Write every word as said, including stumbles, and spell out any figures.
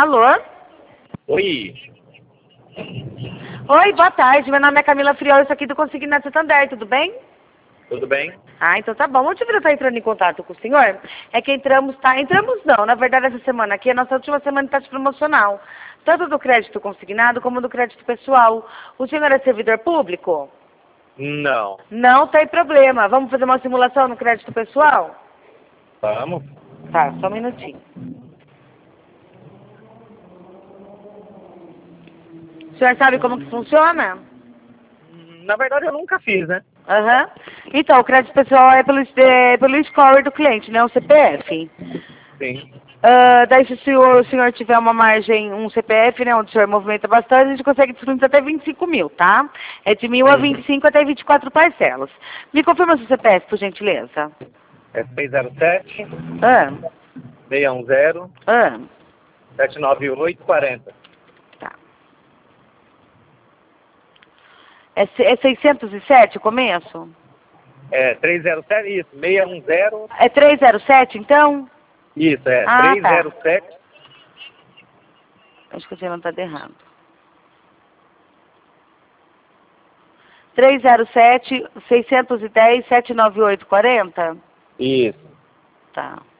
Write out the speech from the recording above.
Alô? Oi. Oi, boa tarde. Meu nome é Camila Friol, eu sou aqui do Consignado Santander, tudo bem? Tudo bem? Ah, então tá bom. O motivo de eu estar entrando em contato com o senhor é que entramos, tá? Entramos não, na verdade essa semana aqui é a nossa última semana de taxa promocional. Tanto do crédito consignado como do crédito pessoal. O senhor é servidor público? Não. Não tem problema. Vamos fazer uma simulação no crédito pessoal? Vamos? Tá, só um minutinho. O senhor sabe como que funciona? Na verdade, eu nunca fiz, né? Aham. Então, o crédito pessoal é pelo, é pelo score do cliente, né? O C P F. Sim. Ah, daí, se o senhor, o senhor tiver uma margem, um C P F, né, onde o senhor movimenta bastante, a gente consegue distribuir até vinte e cinco mil, tá? É de mil a vinte e cinco até vinte e quatro parcelas. Me confirma seu C P F, por gentileza. É seis zero sete, Ah, seis um zero, ah, sete nove oito, quarenta. tá. É, se- é seiscentos e sete o começo? É três zero sete, isso, seis um zero. É trezentos e sete, então? Isso, é Ah, tá. trezentos e sete. Acho que o senhor não está errado. trezentos e sete, seiscentos e dez, setecentos e noventa e oito, quarenta? Isso. Tá.